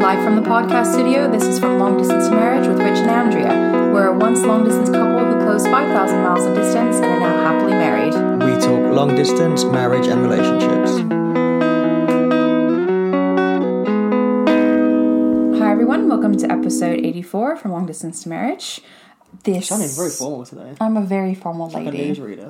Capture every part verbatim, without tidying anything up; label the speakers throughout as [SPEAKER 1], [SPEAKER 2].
[SPEAKER 1] Live from the podcast studio, this is from Long Distance Marriage with Rich and Andrea. We're a once long-distance couple who closed five thousand miles of distance and are now happily married.
[SPEAKER 2] We talk long-distance, marriage and relationships.
[SPEAKER 1] Hi everyone, welcome to episode eighty-four from Long Distance to Marriage. This
[SPEAKER 2] You sounded very formal today.
[SPEAKER 1] I'm a very formal
[SPEAKER 2] Like
[SPEAKER 1] lady.
[SPEAKER 2] a newsreader.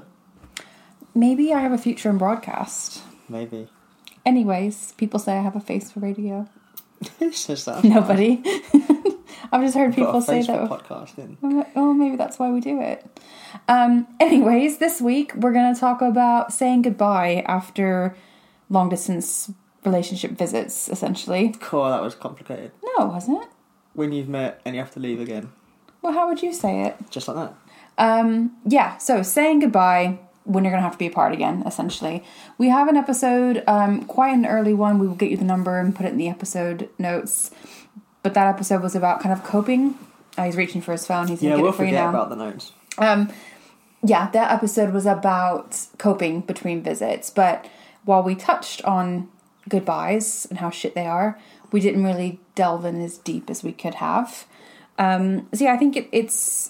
[SPEAKER 1] Maybe I have a future in broadcast.
[SPEAKER 2] Maybe.
[SPEAKER 1] Anyways, people say I have a face for radio.
[SPEAKER 2] Who says that?
[SPEAKER 1] Nobody. I've just heard
[SPEAKER 2] Got a
[SPEAKER 1] people say
[SPEAKER 2] face
[SPEAKER 1] that.
[SPEAKER 2] for podcasting.
[SPEAKER 1] Oh, maybe that's why we do it. Um, anyways, this week we're going to talk about saying goodbye after long distance relationship visits, essentially.
[SPEAKER 2] Cool, that was complicated.
[SPEAKER 1] No, it wasn't.
[SPEAKER 2] When you've met and you have to leave again.
[SPEAKER 1] Well, how would you say it?
[SPEAKER 2] Just like that.
[SPEAKER 1] Um, yeah, so saying goodbye when you're going to have to be apart again, essentially. We have an episode, um, quite an early one. We will get you the number and put it in the episode notes. But that episode was about kind of coping. Oh, he's reaching for his phone. He's going to
[SPEAKER 2] Yeah,
[SPEAKER 1] get
[SPEAKER 2] we'll
[SPEAKER 1] it for you
[SPEAKER 2] forget
[SPEAKER 1] now.
[SPEAKER 2] about the notes.
[SPEAKER 1] Um, yeah, that episode was about coping between visits. But while we touched on goodbyes and how shit they are, we didn't really delve in as deep as we could have. Um, so yeah, I think it, it's...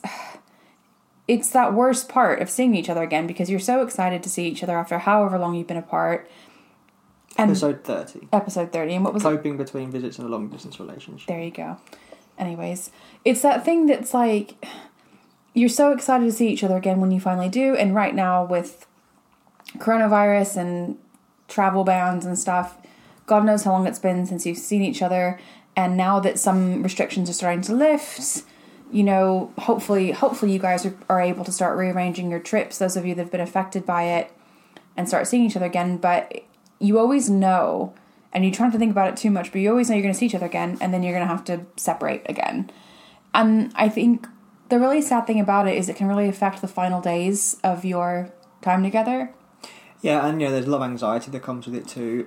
[SPEAKER 1] It's that worst part of seeing each other again because you're so excited to see each other after however long you've been apart. And
[SPEAKER 2] Episode thirty.
[SPEAKER 1] Episode thirty. And what was
[SPEAKER 2] Coping it? between visits in a long distance relationship.
[SPEAKER 1] There you go. Anyways, it's that thing that's like, you're so excited to see each other again when you finally do. And right now with coronavirus and travel bans and stuff, God knows how long it's been since you've seen each other. And now that some restrictions are starting to lift, you know, hopefully hopefully you guys are, are able to start rearranging your trips, those of you that have been affected by it, and start seeing each other again. But you always know, and you try not to think about it too much, but you always know you're going to see each other again, and then you're going to have to separate again. And I think the really sad thing about it is it can really affect the final days of your time together.
[SPEAKER 2] Yeah, and you know, there's a lot of anxiety that comes with it too,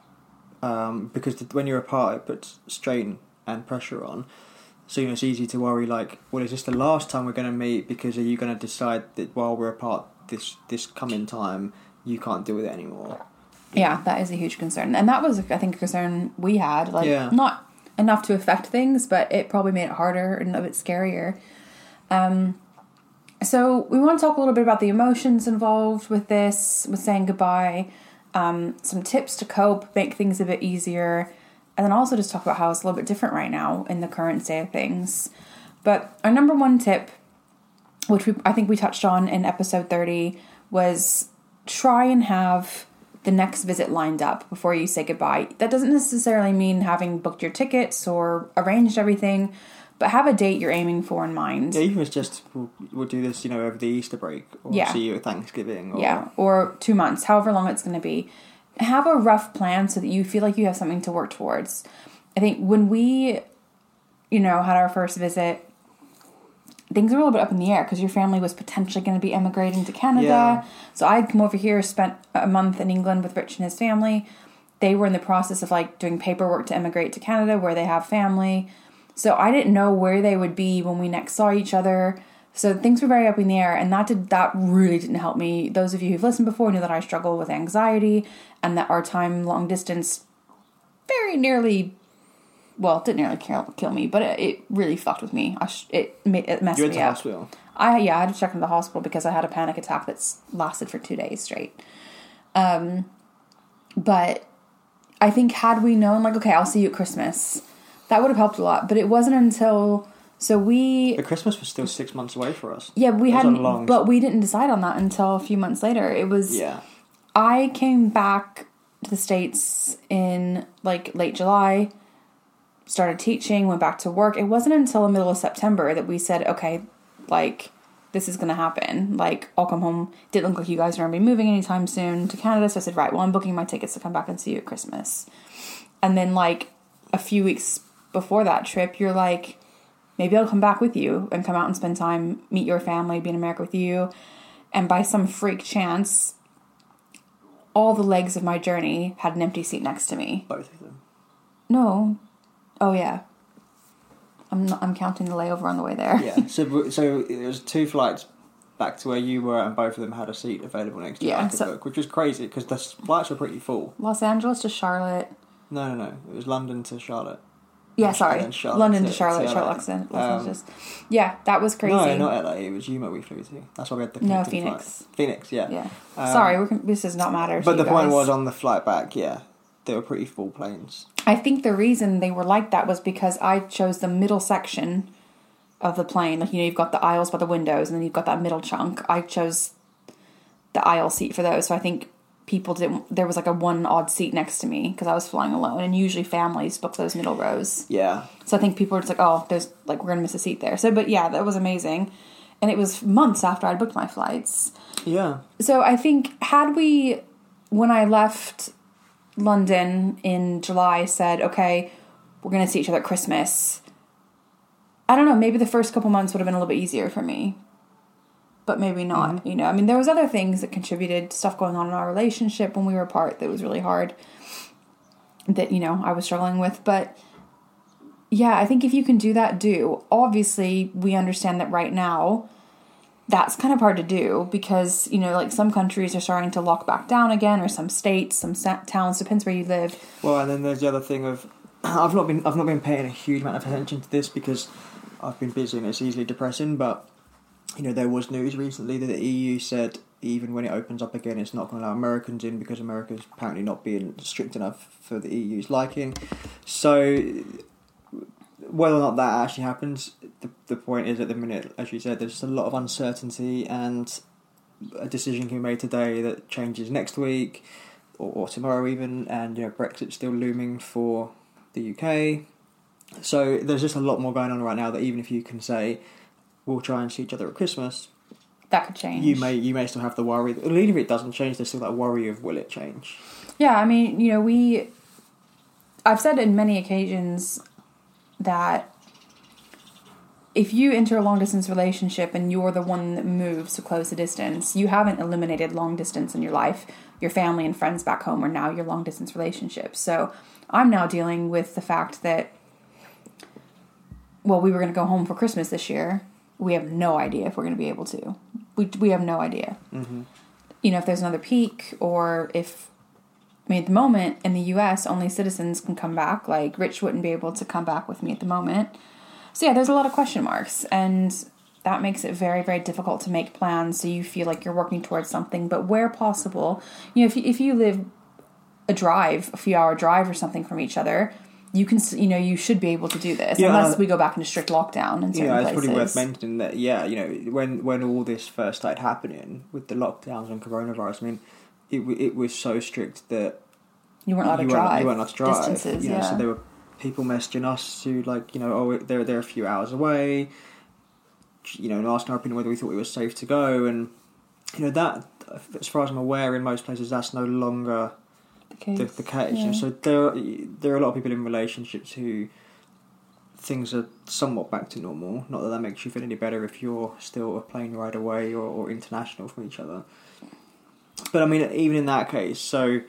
[SPEAKER 2] of um, because the, when you're apart, it puts strain and pressure on. So, you know, it's easy to worry, like, well, is this the last time we're going to meet? Because are you going to decide that while we're apart this this coming time, you can't deal with it anymore?
[SPEAKER 1] Yeah, that is a huge concern. And that was, I think, a concern we had. Like,
[SPEAKER 2] yeah.
[SPEAKER 1] Not enough to affect things, but it probably made it harder and a bit scarier. Um, so we want to talk a little bit about the emotions involved with this, with saying goodbye, um, some tips to cope, make things a bit easier, and then also just talk about how it's a little bit different right now in the current state of things. But our number one tip, which we, I think we touched on in episode thirty, was try and have the next visit lined up before you say goodbye. That doesn't necessarily mean having booked your tickets or arranged everything, but have a date you're aiming for in mind.
[SPEAKER 2] Yeah, even if it's just, we'll, we'll do this, you know, over the Easter break, or
[SPEAKER 1] Yeah.
[SPEAKER 2] see you at Thanksgiving. Or...
[SPEAKER 1] Yeah, or two months, however long it's going to be. Have a rough plan so that you feel like you have something to work towards. I think when we, you know, had our first visit, things were a little bit up in the air because your family was potentially going to be emigrating to Canada.
[SPEAKER 2] Yeah.
[SPEAKER 1] So I'd come over here, spent a month in England with Rich and his family. They were in the process of like doing paperwork to emigrate to Canada where they have family. So I didn't know where they would be when we next saw each other. So things were very up in the air, and that did that really didn't help me. Those of you who've listened before know that I struggle with anxiety, and that our time long distance very nearly, well, it didn't nearly kill, kill me, but it, it really fucked with me. I sh- it made it messed
[SPEAKER 2] You went
[SPEAKER 1] me
[SPEAKER 2] to
[SPEAKER 1] up.
[SPEAKER 2] hospital?
[SPEAKER 1] I yeah, I had to check into the hospital because I had a panic attack that's lasted for two days straight. Um, but I think had we known, like, okay, I'll see you at Christmas, that would have helped a lot. But it wasn't until. So we...
[SPEAKER 2] But Christmas was still six months away for us.
[SPEAKER 1] Yeah, we
[SPEAKER 2] It was
[SPEAKER 1] hadn't...
[SPEAKER 2] a long-
[SPEAKER 1] But we didn't decide on that until a few months later. It was...
[SPEAKER 2] Yeah.
[SPEAKER 1] I came back to the States in, like, late July, started teaching, went back to work. It wasn't until the middle of September that we said, okay, like, this is going to happen. Like, I'll come home. Didn't look like you guys are going to be moving anytime soon to Canada. So I said, right, well, I'm booking my tickets to come back and see you at Christmas. And then, like, a few weeks before that trip, you're like... Maybe I'll come back with you and come out and spend time, meet your family, be in America with you. And by some freak chance, all the legs of my journey had an empty seat next to me.
[SPEAKER 2] Both of them.
[SPEAKER 1] No. Oh, yeah. I'm not, I'm counting the layover on the way there.
[SPEAKER 2] Yeah. So so it was two flights back to where you were, and both of them had a seat available next to you.
[SPEAKER 1] Yeah,
[SPEAKER 2] I could
[SPEAKER 1] so-
[SPEAKER 2] book, which was crazy because the flights were pretty full.
[SPEAKER 1] Los Angeles to Charlotte.
[SPEAKER 2] No, no, no. It was London to Charlotte.
[SPEAKER 1] Yeah, sorry.
[SPEAKER 2] And Charlotte
[SPEAKER 1] London
[SPEAKER 2] to,
[SPEAKER 1] to Charlotte,
[SPEAKER 2] to
[SPEAKER 1] Charlotte, Los
[SPEAKER 2] um,
[SPEAKER 1] Angeles. Yeah, that was crazy.
[SPEAKER 2] No, not L A. It was Yuma we flew to. That's why we had the
[SPEAKER 1] No,
[SPEAKER 2] connecting
[SPEAKER 1] Phoenix.
[SPEAKER 2] flight. Phoenix, yeah.
[SPEAKER 1] Yeah.
[SPEAKER 2] Um,
[SPEAKER 1] Sorry, we're, this does not matter.
[SPEAKER 2] But
[SPEAKER 1] to
[SPEAKER 2] the
[SPEAKER 1] you
[SPEAKER 2] point
[SPEAKER 1] guys.
[SPEAKER 2] was on the flight back, yeah, they were pretty full planes.
[SPEAKER 1] I think the reason they were like that was because I chose the middle section of the plane. Like, you know, you've got the aisles by the windows, and then you've got that middle chunk. I chose the aisle seat for those, so I think people didn't. There was like a one odd seat next to me because I was flying alone, and usually families book those middle rows.
[SPEAKER 2] Yeah.
[SPEAKER 1] So I think people were just like, "Oh, there's like we're gonna miss a seat there." So, but yeah, that was amazing, and it was months after I'd booked my flights.
[SPEAKER 2] Yeah.
[SPEAKER 1] So I think had we, when I left London in July, said, "Okay, we're gonna see each other at Christmas." I don't know. Maybe the first couple months would have been a little bit easier for me. But maybe not, mm-hmm. you know. I mean, there was other things that contributed, stuff going on in our relationship when we were apart that was really hard, that, you know, I was struggling with. But, yeah, I think if you can do that, do. Obviously, we understand that right now, that's kind of hard to do because, you know, like some countries are starting to lock back down again, or some states, some towns, depends where you live.
[SPEAKER 2] Well, and then there's the other thing of, I've not been, I've not been paying a huge amount of attention to this because I've been busy and it's easily depressing, but you know, there was news recently that the E U said even when it opens up again, it's not going to allow Americans in because America's apparently not being strict enough for the E U's liking. So, whether or not that actually happens, the, the point is at the minute, as you said, there's just a lot of uncertainty, and a decision can be made today that changes next week or, or tomorrow even, and you know, Brexit's still looming for the U K. So, there's just a lot more going on right now that even if you can say, we'll try and see each other at Christmas,
[SPEAKER 1] that could change.
[SPEAKER 2] You may you may still have the worry. Even if it doesn't change, there's still that worry of will it change?
[SPEAKER 1] Yeah, I mean, you know, we. I've said in many occasions that if you enter a long distance relationship and you're the one that moves to close the distance, you haven't eliminated long distance in your life. Your family and friends back home are now your long distance relationships. So I'm now dealing with the fact that, well, we were going to go home for Christmas this year. We have no idea if we're going to be able to. We we have no idea.
[SPEAKER 2] Mm-hmm.
[SPEAKER 1] You know, if there's another peak, or if, I mean, at the moment in the U S, only citizens can come back. Like, Rich wouldn't be able to come back with me at the moment. So yeah, there's a lot of question marks, and that makes it very, very difficult to make plans so you feel like you're working towards something. But where possible, you know, if you, if you live a drive, a few hour drive or something from each other, you can, you know, you should be able to do this, yeah, unless uh, we go back into strict lockdown in certain
[SPEAKER 2] yeah, it's
[SPEAKER 1] places.
[SPEAKER 2] probably worth mentioning that, yeah, you know, when, when all this first started happening with the lockdowns and coronavirus, I mean, it it was so strict that
[SPEAKER 1] you weren't allowed
[SPEAKER 2] you
[SPEAKER 1] to drive.
[SPEAKER 2] Weren't, you weren't allowed to drive.
[SPEAKER 1] Distances,
[SPEAKER 2] you know,
[SPEAKER 1] yeah.
[SPEAKER 2] So there were people messaging us to, like, you know, oh, they're, they're a few hours away, you know, and asking our opinion whether we thought it was safe to go. And, you know, that, as far as I'm aware, in most places, that's no longer the case. The, the case.
[SPEAKER 1] Yeah.
[SPEAKER 2] You know, so there, there are a lot of people in relationships who things are somewhat back to normal. Not that that makes you feel any better if you're still a plane ride away or, or international from each other. But, I mean, even in that case, so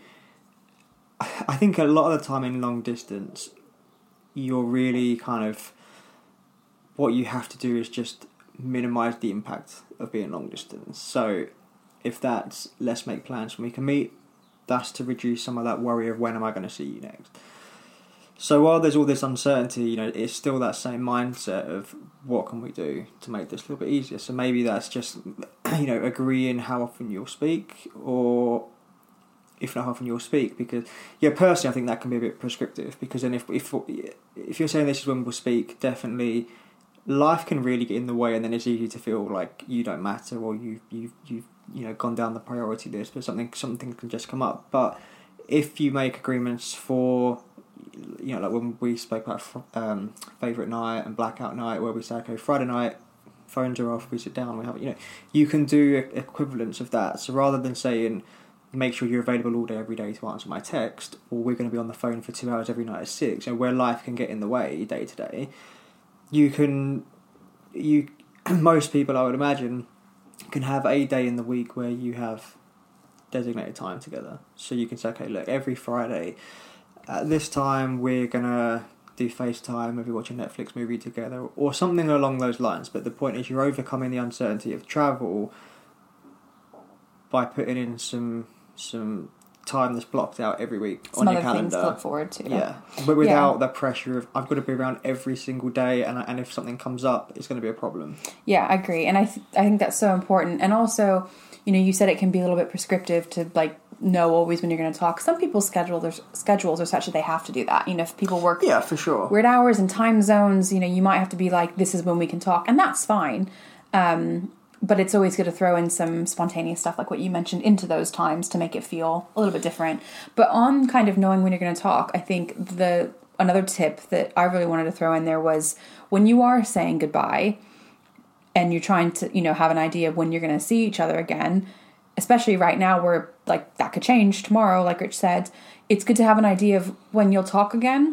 [SPEAKER 2] I think a lot of the time in long distance, you're really kind of, what you have to do is just minimise the impact of being long distance. So if that's, let's make plans when we can meet, that's to reduce some of that worry of when am I going to see you next. So while there's all this uncertainty, you know, it's still that same mindset of what can we do to make this a little bit easier. So maybe that's just, you know, agreeing how often you'll speak, or if not how often you'll speak, because, yeah, personally I think that can be a bit prescriptive, because then if if if you're saying this is when we'll speak, definitely life can really get in the way, and then it's easy to feel like you don't matter, or you you you've you know gone down the priority list, but something something can just come up. But if you make agreements for, you know, like when we spoke about um, favourite night and blackout night, where we say, okay, Friday night, phones are off, we sit down, we have, you know, you can do equivalents of that. So rather than saying, make sure you're available all day, every day to answer my text, or we're going to be on the phone for two hours every night at six, you know, where life can get in the way day to day, you can, you, most people, I would imagine, can have a day in the week where you have designated time together. So you can say, okay, look, every Friday at this time we're going to do FaceTime, maybe watch a Netflix movie together, or something along those lines. But the point is, you're overcoming the uncertainty of travel by putting in some some time that's blocked out every week
[SPEAKER 1] Some
[SPEAKER 2] on your
[SPEAKER 1] other
[SPEAKER 2] calendar.
[SPEAKER 1] things to look forward to.
[SPEAKER 2] Yeah, but without
[SPEAKER 1] Yeah.
[SPEAKER 2] the pressure of I've got to be around every single day, and and if something comes up, it's going to be a problem.
[SPEAKER 1] Yeah, I agree, and I th- I think that's so important. And also, you know, you said it can be a little bit prescriptive to like know always when you're going to talk. Some people's schedule their schedules are such that they have to do that. You know, if people work
[SPEAKER 2] Yeah, for sure.
[SPEAKER 1] weird hours and time zones, you know, you might have to be like, this is when we can talk, and that's fine. Um, but it's always good to throw in some spontaneous stuff like what you mentioned into those times to make it feel a little bit different. But on kind of knowing when you're going to talk, I think the another tip that I really wanted to throw in there was when you are saying goodbye and you're trying to, you know, have an idea of when you're going to see each other again, especially right now where like that could change tomorrow, like Rich said, it's good to have an idea of when you'll talk again.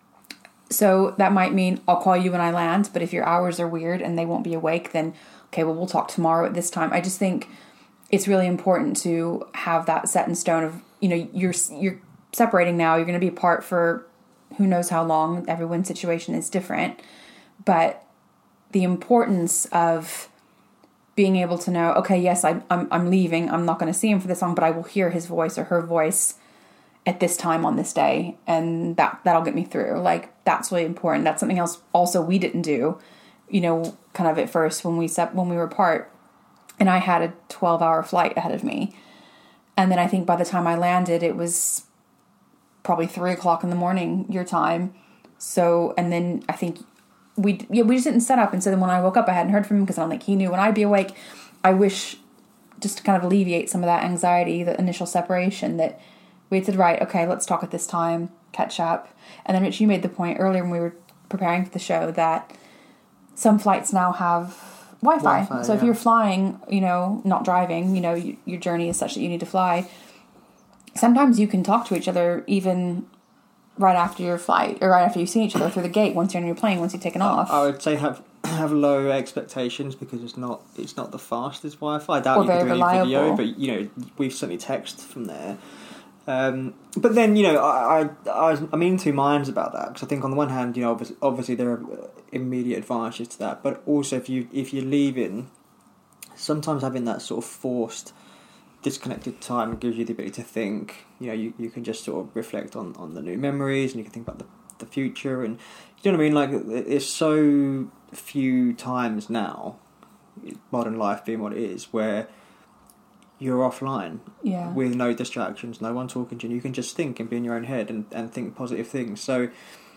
[SPEAKER 1] So that might mean I'll call you when I land, but if your hours are weird and they won't be awake, then okay, well, we'll talk tomorrow at this time. I just think it's really important to have that set in stone of, you know, you're you're separating now. You're going to be apart for who knows how long. Everyone's situation is different. But the importance of being able to know, okay, yes, I, I'm I'm leaving. I'm not going to see him for this long, but I will hear his voice or her voice at this time on this day. And that, that'll get me through. Like, that's really important. That's something else also we didn't do, you know, kind of at first when we sep- when we were apart, and I had a twelve hour flight ahead of me. And then I think by the time I landed, it was probably three o'clock in the morning, your time. So, and then I think we, yeah, we just didn't set up. And so then when I woke up, I hadn't heard from him because I don't think he knew when I'd be awake. I wish, just to kind of alleviate some of that anxiety, the initial separation, that we had said, right, okay, let's talk at this time, catch up. And then Rich, you made the point earlier when we were preparing for the show that some flights now have Wi-Fi.
[SPEAKER 2] Wi-Fi,
[SPEAKER 1] so if
[SPEAKER 2] yeah.
[SPEAKER 1] you're flying, you know, not driving, you know, you, your journey is such that you need to fly. Sometimes you can talk to each other even right after your flight, or right after you've seen each other through the gate once you're on your plane, once you've taken off.
[SPEAKER 2] I would say have have low expectations because it's not it's not the fastest Wi-Fi. I doubt
[SPEAKER 1] Or
[SPEAKER 2] you can
[SPEAKER 1] very
[SPEAKER 2] do any
[SPEAKER 1] reliable.
[SPEAKER 2] video, but you know we've certainly texted from there. Um, but then you know I I, I was, I'm in two minds about that because I think on the one hand you know obviously, obviously there are immediate advantages to that, but also if you if you're leaving, sometimes having that sort of forced disconnected time gives you the ability to think. You know, you, you can just sort of reflect on, on the new memories and you can think about the, the future and you know what I mean? Like, it's so few times now, modern life being what it is, where you're offline
[SPEAKER 1] Yeah.
[SPEAKER 2] with no distractions, no one talking to you. You can just think and be in your own head and, and think positive things. So,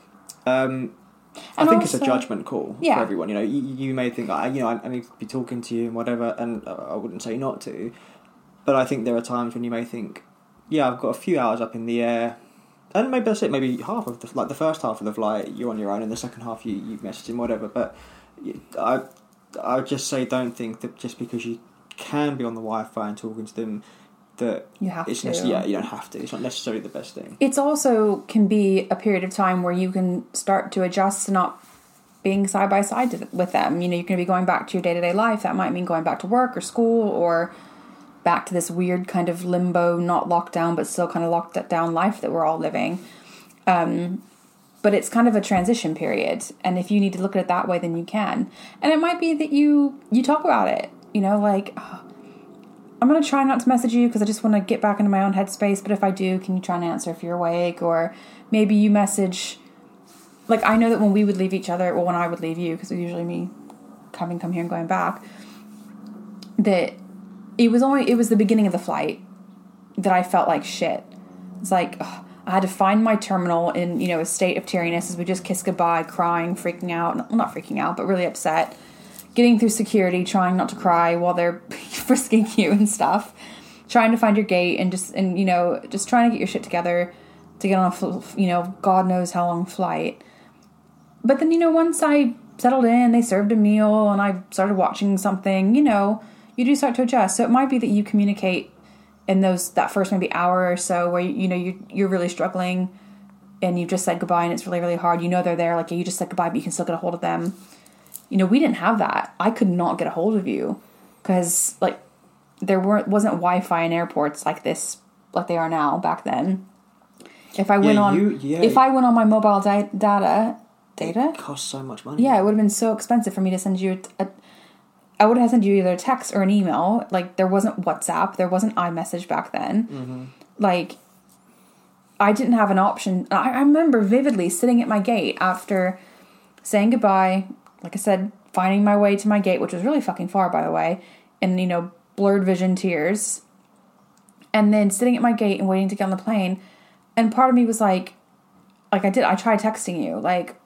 [SPEAKER 2] um, I
[SPEAKER 1] And
[SPEAKER 2] think it's a
[SPEAKER 1] also-
[SPEAKER 2] judgment call
[SPEAKER 1] Yeah.
[SPEAKER 2] for everyone. You know, you, you may think, I, you know, I, I need to be talking to you and whatever, and uh, I wouldn't say not to. But I think there are times when you may think, yeah, I've got a few hours up in the air, and maybe that's it. Maybe half of the like the first half of the flight you're on your own, and the second half you you message him, whatever. But I I would just say don't think that just because you can be on the Wi-Fi and talking to them that
[SPEAKER 1] You have
[SPEAKER 2] it's
[SPEAKER 1] to.
[SPEAKER 2] nec- yeah, you don't have to. It's not necessarily the best thing.
[SPEAKER 1] It's also can be a period of time where you can start to adjust to not being side by side with them. You know, you're going to be going back to your day-to-day life. That might mean going back to work or school or back to this weird kind of limbo, not locked down, but still kind of locked down life that we're all living. Um, but it's kind of a transition period. And if you need to look at it that way, then you can. And it might be that you, you talk about it, you know, like, oh, I'm going to try not to message you because I just want to get back into my own headspace. But if I do, can you try and answer if you're awake? Or maybe you message, like, I know that when we would leave each other, well, when I would leave you, because it was usually me coming, come here and going back, that it was only, it was the beginning of the flight that I felt like shit. It's like, ugh, I had to find my terminal in, you know, a state of teariness as we just kissed goodbye, crying, freaking out, well, not freaking out, but really upset, getting through security, trying not to cry while they're frisking you and stuff, trying to find your gate and just, and, you know, just trying to get your shit together to get on a, you know, God knows how long flight. But then, you know, once I settled in, they served a meal and I started watching something, you know, you do start to adjust. So it might be that you communicate in those, that first maybe hour or so where, you know, you, you're really struggling and you've just said goodbye and it's really, really hard. You know, they're there. Like, you just said goodbye, but you can still get a hold of them. You know, we didn't have that. I could not get a hold of you because, like, there weren't, wasn't Wi-Fi in airports like this, like they are now back then. If I went
[SPEAKER 2] Yeah,
[SPEAKER 1] on,
[SPEAKER 2] you- yeah.
[SPEAKER 1] if I went on my mobile di- data, data,
[SPEAKER 2] It costs so much money.
[SPEAKER 1] yeah, it would have been so expensive for me to send you a, a I would have sent you either a text or an email. Like, there wasn't WhatsApp, there wasn't iMessage back then.
[SPEAKER 2] Mm-hmm.
[SPEAKER 1] Like, I didn't have an option. I, I remember vividly sitting at my gate after saying goodbye, like I said, finding my way to my gate, which was really fucking far, by the way, and, you know, blurred vision tears, and then sitting at my gate and waiting to get on the plane, and part of me was like, like I did, I tried texting you, like,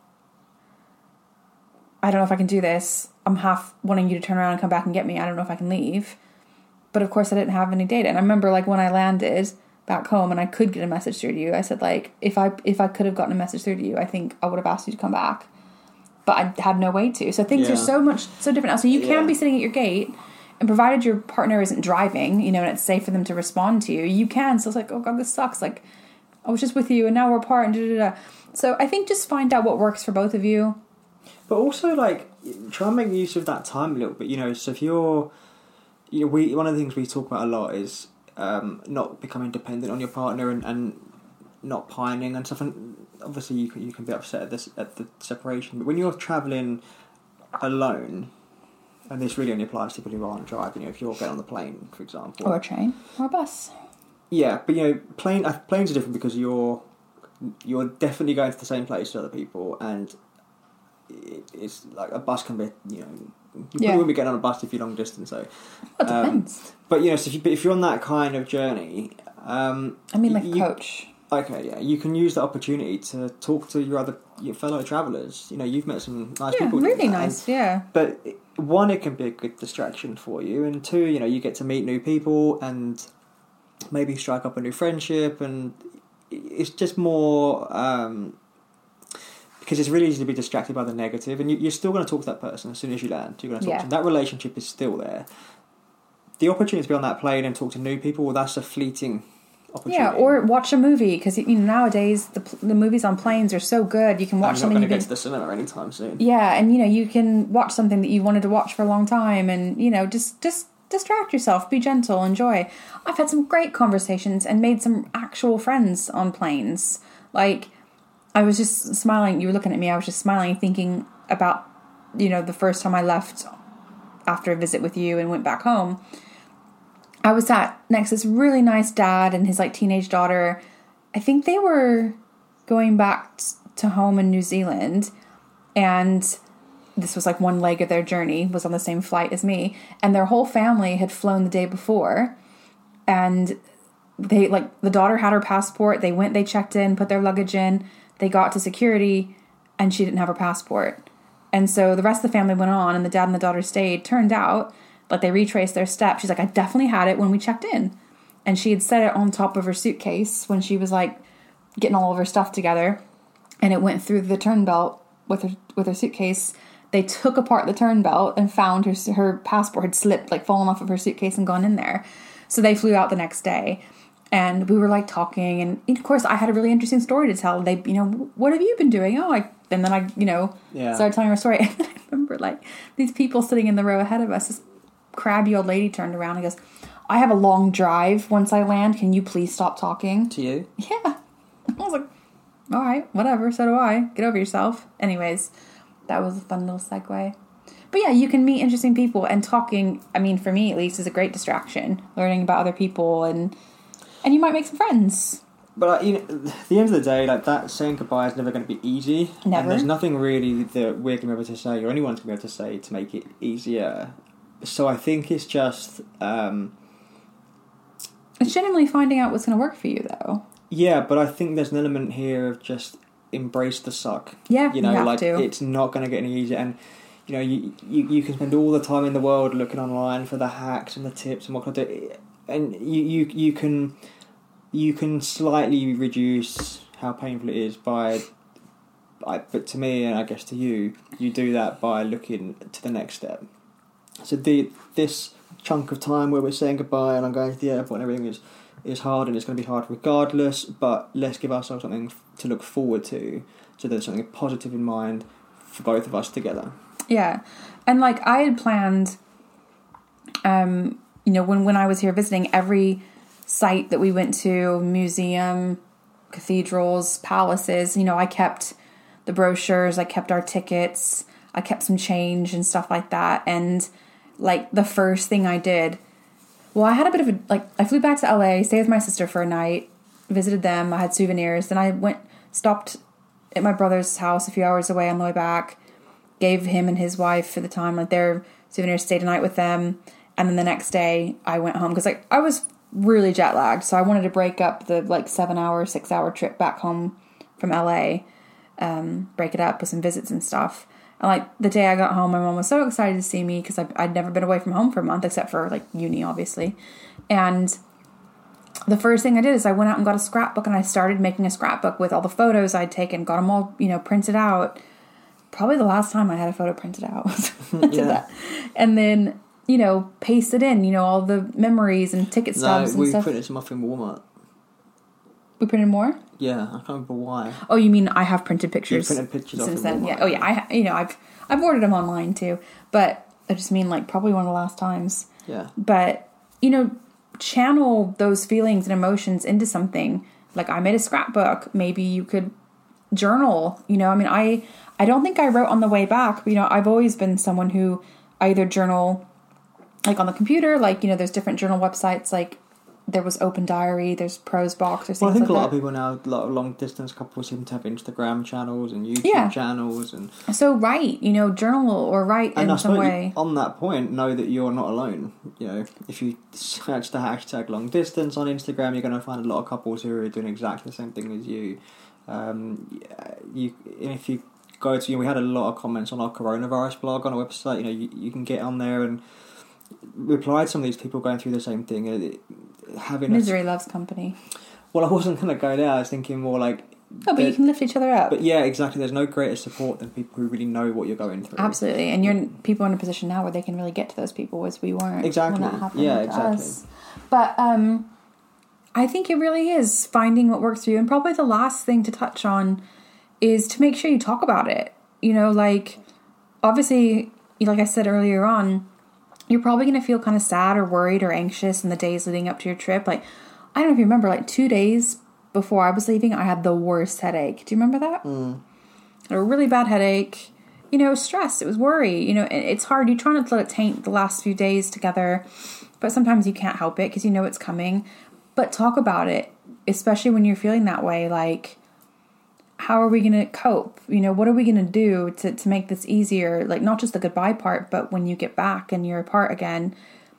[SPEAKER 1] I don't know if I can do this. I'm half wanting you to turn around and come back and get me. I don't know if I can leave. But of course I didn't have any data. And I remember, like, when I landed back home and I could get a message through to you, I said, like, if I if I could have gotten a message through to you, I think I would have asked you to come back. But I had no way to. So things yeah. are so much, so different now. So you can yeah. be sitting at your gate, and provided your partner isn't driving, you know, and it's safe for them to respond to you, you can. So it's like, oh God, this sucks. Like, I was just with you and now we're apart and da da da. So I think just find out what works for both of you.
[SPEAKER 2] But also, like, try and make use of that time a little bit. You know, so if you're, you know, we one of the things we talk about a lot is um, not becoming dependent on your partner and, and not pining and stuff. And obviously, you can, you can be upset at this at the separation. But when you're traveling alone, and this really only applies to people who aren't driving. You know, if you're getting on the plane, for example,
[SPEAKER 1] or a train, or a bus.
[SPEAKER 2] Yeah, but you know, plane uh, planes are different because you're you're definitely going to the same place as other people, and it, it's like a bus can be, you know, you probably yeah. wouldn't be getting on a bus if you're long distance. So
[SPEAKER 1] it depends.
[SPEAKER 2] Um, but you know, so if, you, if you're on that kind of journey, um,
[SPEAKER 1] I mean, like
[SPEAKER 2] you,
[SPEAKER 1] a coach.
[SPEAKER 2] Okay, yeah, you can use the opportunity to talk to your other your fellow travellers. You know, you've met some nice
[SPEAKER 1] yeah,
[SPEAKER 2] people.
[SPEAKER 1] Really nice, and, yeah.
[SPEAKER 2] But one, it can be a good distraction for you, and two, you know, you get to meet new people and maybe strike up a new friendship, and it's just more um, because it's really easy to be distracted by the negative, and you, you're still going to talk to that person as soon as you land. You're going to talk
[SPEAKER 1] yeah.
[SPEAKER 2] to them. That relationship is still there. The opportunity to be on that plane and talk to new people, well, that's a fleeting opportunity.
[SPEAKER 1] Yeah, or watch a movie, because you know nowadays the the movies on planes are so good. You can watch
[SPEAKER 2] I'm
[SPEAKER 1] something.
[SPEAKER 2] I'm not going to
[SPEAKER 1] get
[SPEAKER 2] to the cinema anytime soon.
[SPEAKER 1] Yeah, and you know you can watch something that you wanted to watch for a long time, and you know just just distract yourself, be gentle, enjoy. I've had some great conversations and made some actual friends on planes. Like, I was just smiling. You were looking at me. I was just smiling, thinking about you know the first time I left after a visit with you and went back home. I was sat next to this really nice dad and his like teenage daughter. I think they were going back t- to home in New Zealand, and this was like one leg of their journey, was on the same flight as me, and their whole family had flown the day before, and they like the daughter had her passport. They went, they checked in, put their luggage in, they got to security, and she didn't have her passport. And so the rest of the family went on, and the dad and the daughter stayed. Turned out, like, they retraced their steps. She's like, I definitely had it when we checked in. And she had set it on top of her suitcase when she was, like, getting all of her stuff together. And it went through the turn belt with her with her suitcase. They took apart the turn belt and found her her passport had slipped, like, fallen off of her suitcase and gone in there. So they flew out the next day. And we were, like, talking. And, of course, I had a really interesting story to tell. They, you know, what have you been doing? Oh, I... And then I, you know,
[SPEAKER 2] yeah.
[SPEAKER 1] started telling her story. And then I remember, like, these people sitting in the row ahead of us, this crabby old lady turned around and goes, I have a long drive once I land. Can you please stop talking?
[SPEAKER 2] To you?
[SPEAKER 1] Yeah. I was like, all right, whatever. So do I. Get over yourself. Anyways, that was a fun little segue. But yeah, you can meet interesting people, and talking, I mean, for me at least, is a great distraction. Learning about other people, and and you might make some friends.
[SPEAKER 2] But like, you know, at the end of the day, like, that saying goodbye is never going to be easy.
[SPEAKER 1] Never.
[SPEAKER 2] And there's nothing really that we're going to be able to say, or anyone's going to be able to say, to make it easier. So I think it's just... Um,
[SPEAKER 1] it's genuinely finding out what's going to work for you, though.
[SPEAKER 2] Yeah, but I think there's an element here of just embrace the suck.
[SPEAKER 1] Yeah,
[SPEAKER 2] you know,
[SPEAKER 1] you have
[SPEAKER 2] like
[SPEAKER 1] to.
[SPEAKER 2] It's not going to get any easier. And, you know, you, you you can spend all the time in the world looking online for the hacks and the tips and what can I do. And you, you, you can... You can slightly reduce how painful it is by, by, but to me, and I guess to you, you do that by looking to the next step. So the this chunk of time where we're saying goodbye and I'm going to the airport and everything is, is hard, and it's going to be hard regardless, but let's give ourselves something to look forward to, so there's something positive in mind for both of us together.
[SPEAKER 1] Yeah. And like I had planned, um, you know, when, when I was here visiting, every site that we went to, museum, cathedrals, palaces, you know, I kept the brochures, I kept our tickets, I kept some change and stuff like that. And like the first thing I did, well, I had a bit of a, like, I flew back to L A, stayed with my sister for a night, visited them. I had souvenirs. Then I went, stopped at my brother's house a few hours away on the way back. Gave him and his wife for the time like their souvenirs. Stayed a night with them, and then the next day I went home because like I was really jet lagged, so I wanted to break up the like seven hour, six hour trip back home from L A. Um, break it up with some visits and stuff. And like the day I got home, my mom was so excited to see me because I'd never been away from home for a month except for like uni, obviously. And the first thing I did is I went out and got a scrapbook and I started making a scrapbook with all the photos I'd taken, got them all, you know, printed out. Probably the last time I had a photo printed out. I did
[SPEAKER 2] Yeah.
[SPEAKER 1] that. And then, you know, pasted in, you know, all the memories and ticket stubs
[SPEAKER 2] No,
[SPEAKER 1] and
[SPEAKER 2] we
[SPEAKER 1] stuff.
[SPEAKER 2] printed some off in Walmart.
[SPEAKER 1] We printed more?
[SPEAKER 2] Yeah, I can't remember why.
[SPEAKER 1] Oh, you mean I have printed pictures?
[SPEAKER 2] You printed pictures off
[SPEAKER 1] since
[SPEAKER 2] in
[SPEAKER 1] then?
[SPEAKER 2] Walmart.
[SPEAKER 1] Yeah. Oh, yeah. I, ha- you know, I've I've ordered them online too, but I just mean like probably one of the last times.
[SPEAKER 2] Yeah.
[SPEAKER 1] But you know, channel those feelings and emotions into something. Like I made a scrapbook. Maybe you could journal. You know, I mean, I I don't think I wrote on the way back. But, you know, I've always been someone who I either journal like on the computer, like you know, there's different journal websites like. There was Open Diary, there's Prose Box, or things
[SPEAKER 2] Well, I think
[SPEAKER 1] like
[SPEAKER 2] a lot
[SPEAKER 1] that.
[SPEAKER 2] of people now, a lot of long distance couples seem to have Instagram channels and YouTube
[SPEAKER 1] Yeah.
[SPEAKER 2] channels, and
[SPEAKER 1] So write, you know, journal or write
[SPEAKER 2] and I
[SPEAKER 1] in some
[SPEAKER 2] suppose
[SPEAKER 1] way.
[SPEAKER 2] on that point, know that you're not alone. You know, if you search the hashtag long distance on Instagram, you're going to find a lot of couples who are doing exactly the same thing as you. Um, you, if you go to, you know, we had a lot of comments on our coronavirus blog on our website. You know, you, you can get on there and reply to some of these people going through the same thing. Uh, Having
[SPEAKER 1] Misery
[SPEAKER 2] a,
[SPEAKER 1] loves company.
[SPEAKER 2] well, I wasn't going to go there. I was thinking more like.
[SPEAKER 1] Oh, but you can lift each other up.
[SPEAKER 2] But yeah, exactly. There's no greater support than people who really know what you're going through.
[SPEAKER 1] Absolutely, and you're in, people are in a position now where they can really get to those people, as we weren't
[SPEAKER 2] Exactly.
[SPEAKER 1] when that happened
[SPEAKER 2] Yeah,
[SPEAKER 1] to
[SPEAKER 2] exactly.
[SPEAKER 1] us. But um, I think it really is finding what works for you, and probably the last thing to touch on is to make sure you talk about it. You know, like obviously, like I said earlier on, you're probably going to feel kind of sad or worried or anxious in the days leading up to your trip. Like, I don't know if you remember, like two days before I was leaving, I had the worst headache. Do you remember that?
[SPEAKER 2] Mm.
[SPEAKER 1] I had a really bad headache. You know, it was stress. It was worry. You know, it- it's hard. You try not to let it taint the last few days together, but sometimes you can't help it because you know it's coming. But talk about it, especially when you're feeling that way. Like, how are we going to cope? You know, what are we going to do to, to make this easier? Like, not just the goodbye part, but when you get back and you're apart again,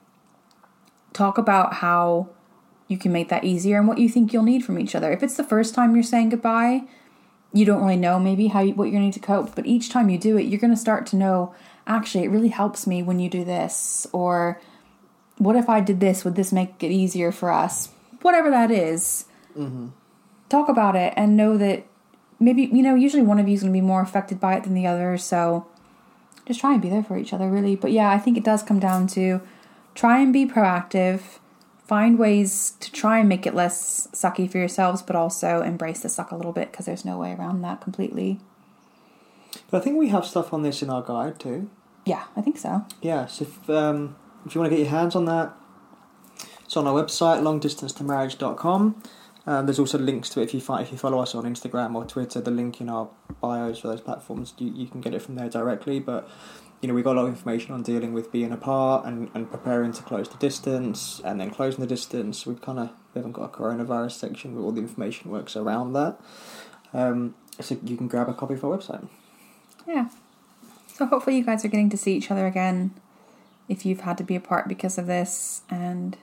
[SPEAKER 1] talk about how you can make that easier and what you think you'll need from each other. If it's the first time you're saying goodbye, you don't really know maybe how you, what you're going to need to cope. But each time you do it, you're going to start to know, actually, it really helps me when you do this. Or what if I did this? Would this make it easier for us? Whatever that is.
[SPEAKER 2] Mm-hmm.
[SPEAKER 1] Talk about it and know that maybe, you know, usually one of you is going to be more affected by it than the other. So just try and be there for each other, really. But yeah, I think it does come down to try and be proactive. Find ways to try and make it less sucky for yourselves, but also embrace the suck a little bit because there's no way around that completely.
[SPEAKER 2] But I think we have stuff on this in our guide too.
[SPEAKER 1] Yeah, I think so.
[SPEAKER 2] Yes, if um, if you want to get your hands on that, it's on our website, long distance to marriage dot com. Um, there's also links to it if you find, if you follow us on Instagram or Twitter. The link in our bios for those platforms, you, you can get it from there directly. But you know, we got a lot of information on dealing with being apart and, and preparing to close the distance and then closing the distance. We've kind of we haven't got a coronavirus section where all the information works around that. Um, so you can grab a copy of our website.
[SPEAKER 1] Yeah. So hopefully you guys are getting to see each other again if you've had to be apart because of this, and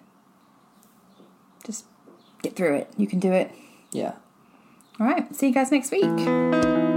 [SPEAKER 1] just get through it. You can do it.
[SPEAKER 2] Yeah.
[SPEAKER 1] All right. See you guys next week.